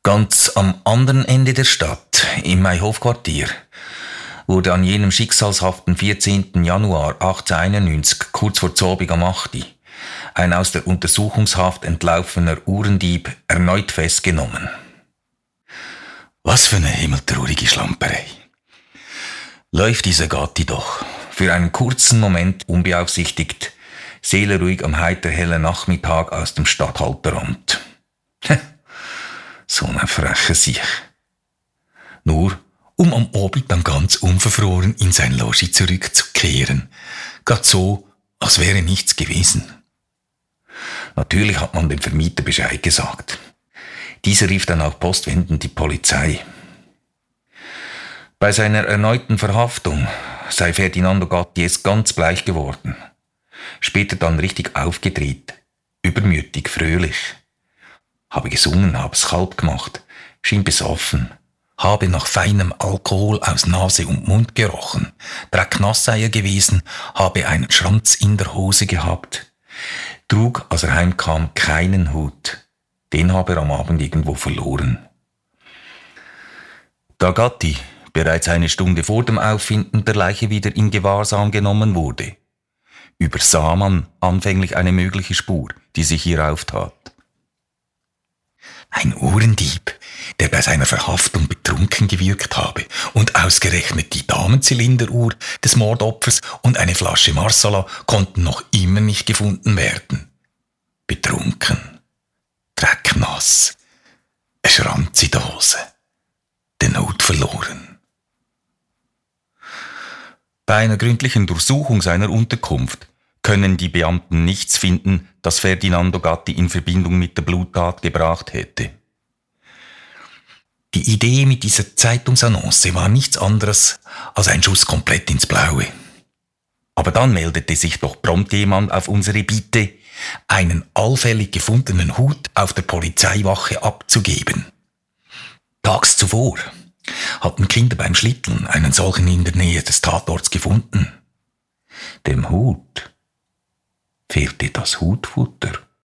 Ganz am anderen Ende der Stadt, im Maihofquartier, wurde an jenem schicksalshaften 14. Januar 1891, kurz vor Zobig am 8., ein aus der Untersuchungshaft entlaufener Uhrendieb erneut festgenommen. Was für eine himmeltraurige Schlamperei. Läuft dieser Gatti doch, für einen kurzen Moment unbeaufsichtigt, seelenruhig am heiterhellen Nachmittag aus dem Statthalteramt. So ein frecher Sieg. Nur, um am Abend dann ganz unverfroren in sein Logis zurückzukehren. Grad so, als wäre nichts gewesen. Natürlich hat man dem Vermieter Bescheid gesagt. Dieser rief dann auch postwendend die Polizei. Bei seiner erneuten Verhaftung sei Ferdinando Gatti es ganz bleich geworden. Später dann richtig aufgedreht, übermütig, fröhlich. Habe gesungen, hab's kalt gemacht, schien besoffen, habe nach feinem Alkohol aus Nase und Mund gerochen, drecknass sei er gewesen, habe einen Schranz in der Hose gehabt, trug, als er heimkam, keinen Hut, den habe er am Abend irgendwo verloren. Da Gatti bereits eine Stunde vor dem Auffinden der Leiche wieder in Gewahrsam genommen wurde, übersah man anfänglich eine mögliche Spur, die sich hier auftat. Ein Uhrendieb, der bei seiner Verhaftung betrunken gewirkt habe und ausgerechnet die Damenzylinderuhr des Mordopfers und eine Flasche Marsala konnten noch immer nicht gefunden werden. Betrunken, drecknass, ein Schranz in der Hose, den Hut verloren. Bei einer gründlichen Durchsuchung seiner Unterkunft können die Beamten nichts finden, das Ferdinando Gatti in Verbindung mit der Bluttat gebracht hätte. Die Idee mit dieser Zeitungsannonce war nichts anderes als ein Schuss komplett ins Blaue. Aber dann meldete sich doch prompt jemand auf unsere Bitte, einen allfällig gefundenen Hut auf der Polizeiwache abzugeben. Tags zuvor hatten Kinder beim Schlitteln einen solchen in der Nähe des Tatorts gefunden. Dem Hut fehlte das Hutfutter.